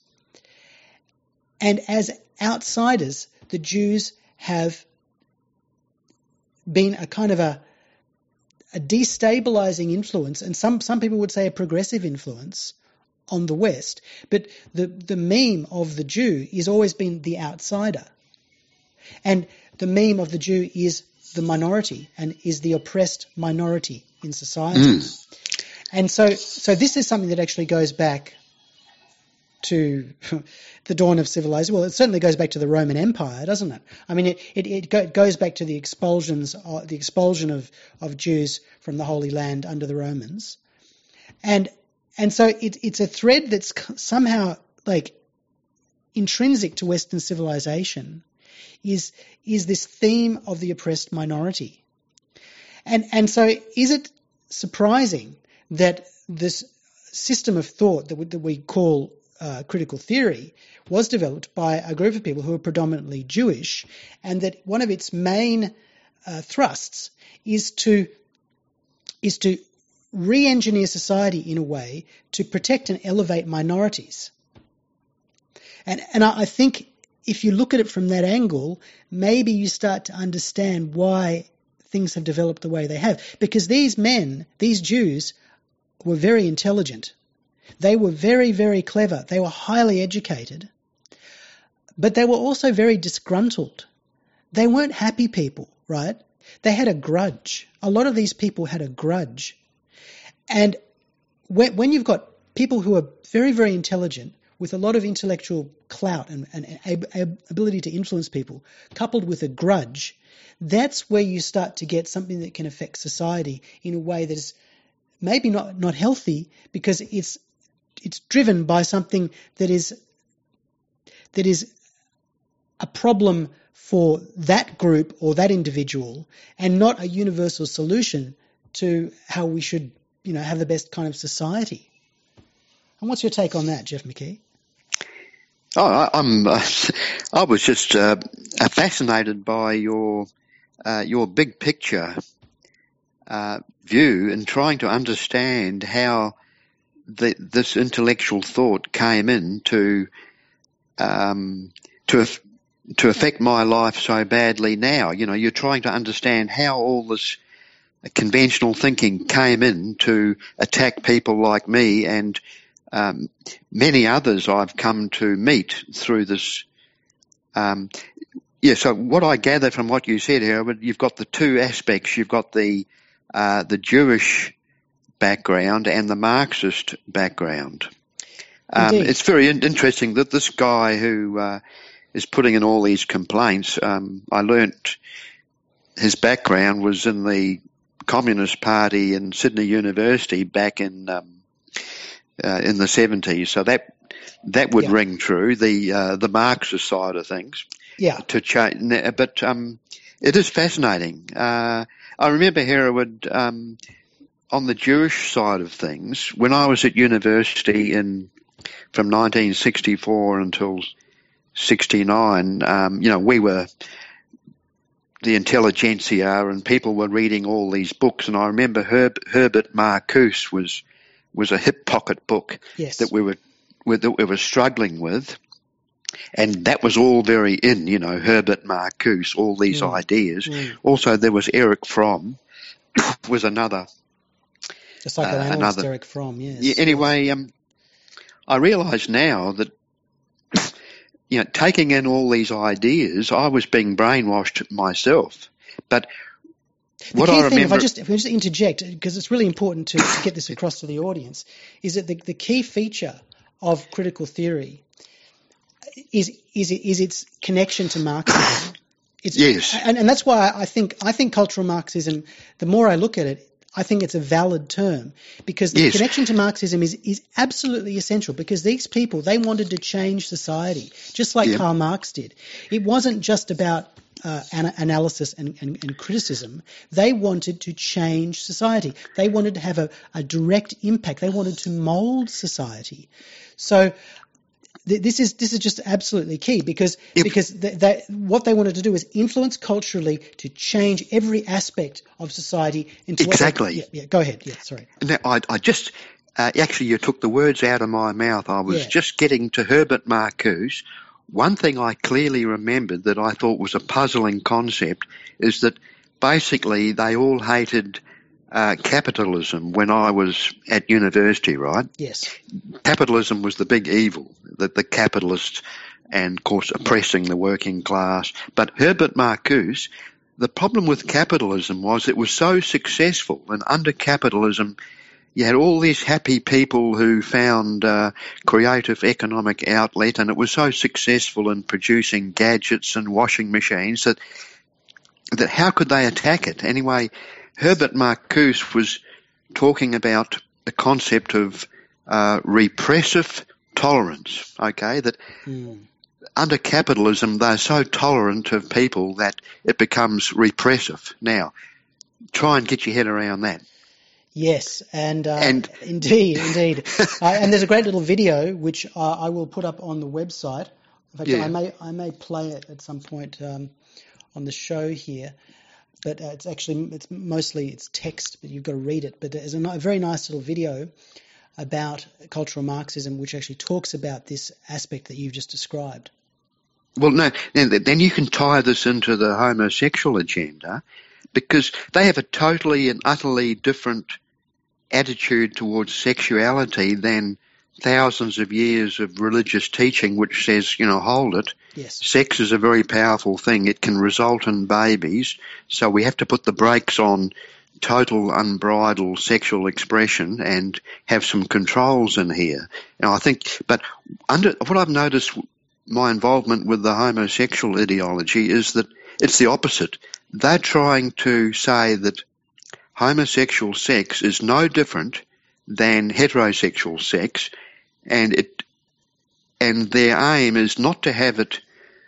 S1: And as outsiders, the Jews have been a kind of a, a destabilizing influence, and some, some people would say a progressive influence on the West. But the, the meme of the Jew has always been the outsider. And the meme of the Jew is the minority and is the oppressed minority in society. Mm. And so so this is something that actually goes back to the dawn of civilization. Well, it certainly goes back to the Roman Empire, doesn't it? I mean, it, it, it go, goes back to the expulsions, uh, the expulsion of, of Jews from the Holy Land under the Romans. And and so it, it's a thread that's somehow like intrinsic to Western civilization, is is this theme of the oppressed minority. And and so is it surprising that this system of thought that we, that we call uh, critical theory was developed by a group of people who are predominantly Jewish, and that one of its main uh, thrusts is to is to re-engineer society in a way to protect and elevate minorities. And and I, I think if you look at it from that angle, maybe you start to understand why things have developed the way they have. Because these men, these Jews, were very intelligent. They were very, very clever. They were highly educated. But they were also very disgruntled. They weren't happy people, right? They had a grudge. A lot of these people had a grudge. And when, when you've got people who are very, very intelligent, with a lot of intellectual clout and, and ab- ab- ability to influence people, coupled with a grudge, that's where you start to get something that can affect society in a way that is maybe not, not healthy, because it's it's driven by something that is that is a problem for that group or that individual, and not a universal solution to how we should, you know, have the best kind of society. And what's your take on that, Jeff McKee?
S2: Oh, I, I'm. Uh, I was just uh, fascinated by your uh, your big picture uh, view and trying to understand how the, this intellectual thought came in to um, to to affect my life so badly now. You know, you're trying to understand how all this conventional thinking came in to attack people like me and um, many others I've come to meet through this Um, yeah, so what I gather from what you said here, you've got the two aspects. You've got the uh, the Jewish background and the Marxist background. Um, it's very in- interesting that this guy who uh, is putting in all these complaints, um, I learnt his background was in the Communist Party in Sydney University back in um, uh, in the seventies. So that that would
S1: yeah.
S2: ring true. The uh, the Marxist side of things.
S1: Yeah.
S2: To change, but um, it is fascinating. Uh, I remember Hereward um, on the Jewish side of things when I was at university in from nineteen sixty-four until sixty-nine. Um, you know, we were the intelligentsia, and people were reading all these books. And I remember Herb, Herbert Marcuse was was a hip pocket book
S1: yes.
S2: that we were that we were struggling with. And that was all very in, you know, Herbert Marcuse, all these mm. ideas. Mm. Also, there was Erich Fromm, was another.
S1: The psychoanalyst uh, another, Erich Fromm, yes.
S2: Yeah, anyway, um, I realise now that, you know, taking in all these ideas, I was being brainwashed myself. But
S1: the
S2: what
S1: key
S2: I remember,
S1: thing, if I just if I just interject, because it's really important to, to get this across to the audience, is that the, the key feature of critical theory is is is its connection to Marxism. It's,
S2: yes,
S1: and, and that's why I think I think cultural Marxism. The more I look at it, I think it's a valid term because the
S2: yes.
S1: connection to Marxism is is absolutely essential. Because these people, they wanted to change society, just like
S2: yeah.
S1: Karl Marx did. It wasn't just about uh, an- analysis and, and, and criticism. They wanted to change society. They wanted to have a, a direct impact. They wanted to mould society. So. This is this is just absolutely key because yep. because they, they, what they wanted to do is influence culturally to change every aspect of society into
S2: exactly.
S1: What they, yeah, yeah, go ahead. Yeah, sorry.
S2: Now, I, I just uh, actually you took the words out of my mouth. I was
S1: yeah.
S2: just getting to Herbert Marcuse. One thing I clearly remembered that I thought was a puzzling concept is that basically they all hated Uh, capitalism when I was at university, right?
S1: Yes.
S2: Capitalism was the big evil, the, the capitalists and, of course, oppressing the working class. But Herbert Marcuse, the problem with capitalism was it was so successful, and under capitalism you had all these happy people who found uh, creative economic outlet, and it was so successful in producing gadgets and washing machines that that how could they attack it? Anyway, Herbert Marcuse was talking about the concept of uh, repressive tolerance, okay, that mm. under capitalism they're so tolerant of people that it becomes repressive. Now, try and get your head around that.
S1: Yes, and, uh,
S2: and
S1: indeed, indeed. uh, and there's a great little video which uh, I will put up on the website. In fact, yeah. I may I may play it at some point um, on the show here. But uh, it's actually, it's mostly, it's text, but you've got to read it. But there's a, a very nice little video about cultural Marxism, which actually talks about this aspect that you've just described.
S2: Well, no, then you can tie this into the homosexual agenda because they have a totally and utterly different attitude towards sexuality than thousands of years of religious teaching which says, you know, hold it.
S1: Yes.
S2: Sex is a very powerful thing. It can result in babies, so we have to put the brakes on total unbridled sexual expression and have some controls in here. Now, I think, but under what I've noticed, my involvement with the homosexual ideology is that it's the opposite. They're trying to say that homosexual sex is no different than heterosexual sex, and it and their aim is not to have it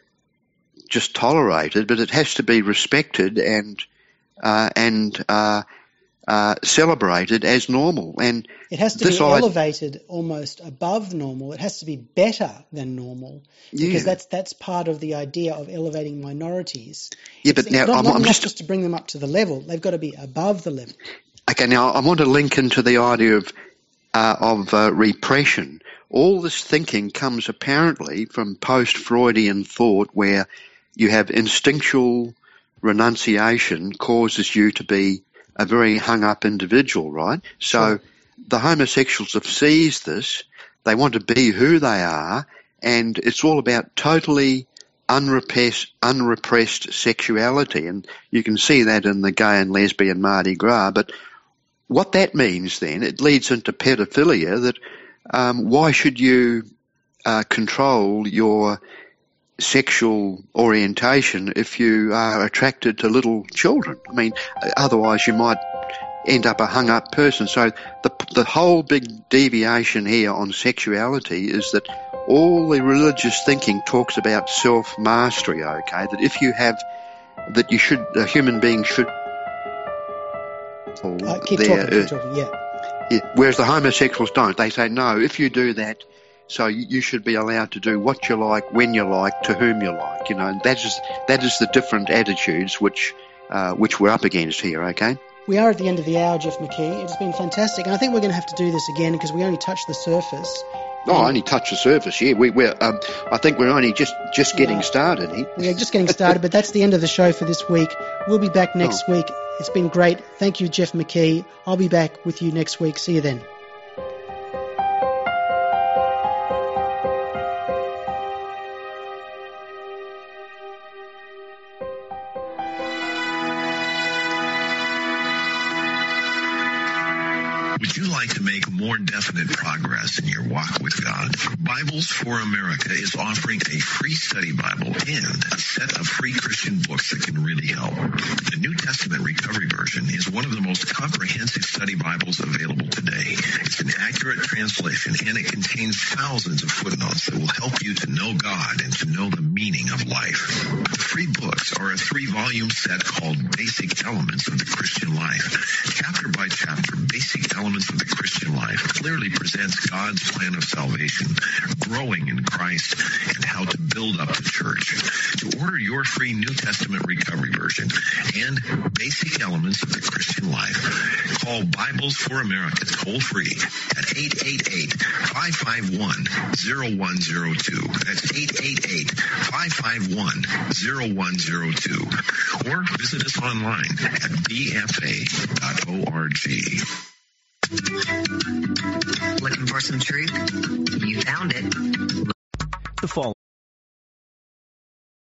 S2: just tolerated, but it has to be respected and uh, and uh, uh, celebrated as normal. And
S1: it has to be I- elevated almost above normal. It has to be better than normal because
S2: yeah.
S1: that's that's part of the idea of elevating minorities.
S2: Yeah,
S1: it's,
S2: but now
S1: not,
S2: I'm,
S1: not,
S2: I'm
S1: not
S2: just,
S1: just to bring them up to the level; they've got to be above the level.
S2: Okay, now I want to link into the idea of uh, of uh, repression. All this thinking comes apparently from post-Freudian thought where you have instinctual renunciation causes you to be a very hung-up individual, right? So
S1: sure.
S2: The homosexuals have seized this. They want to be who they are, and it's all about totally unrepressed, unrepressed sexuality. And you can see that in the gay and lesbian Mardi Gras. But what that means then, it leads into pedophilia, that um, why should you uh, control your sexual orientation if you are attracted to little children? I mean, otherwise you might end up a hung-up person. So the the whole big deviation here on sexuality is that all the religious thinking talks about self-mastery, okay, that if you have, that you should, a human being should...
S1: Uh, keep
S2: their,
S1: talking, keep talking, yeah.
S2: yeah. Whereas the homosexuals don't. They say, no, if you do that, so you should be allowed to do what you like, when you like, to whom you like. You know, and that is that is the different attitudes which uh, which we're up against here. Okay.
S1: We are at the end of the hour, Jeff McKee. It's been fantastic, and I think we're going to have to do this again because we only touched the surface.
S2: Oh, um, only touched the surface. Yeah, we, we're. Um, I think we're only just just getting yeah. started here.
S1: We're just getting started, but that's the end of the show for this week. We'll be back next oh. week. It's been great. Thank you, Jeff McKee. I'll be back with you next week. See you then.
S10: Would you like to make more definite progress in your walk with God? Bibles for America is offering a free study Bible and a set of free Christian books that can really help. The New Testament Recovery Version is one of the most comprehensive study Bibles available today. It's an accurate translation, and it contains thousands of footnotes that will help you to know God and to know the meaning of life. The free books are a three-volume set called Basic Elements of the Christian Life. Chapter by chapter, Basic Elements of the Christian Life clearly presents God's plan of salvation, growing in Christ, and how to build up the church. To order your free New Testament Recovery Version and Basic Elements of the Christian Life, call Bibles for America toll-free at eight eight eight, five five one, zero one zero two. That's eight eight eight, five five one, zero one zero two. Or visit us online at b f a dot org.
S11: Looking for some truth? You found it.
S12: The fall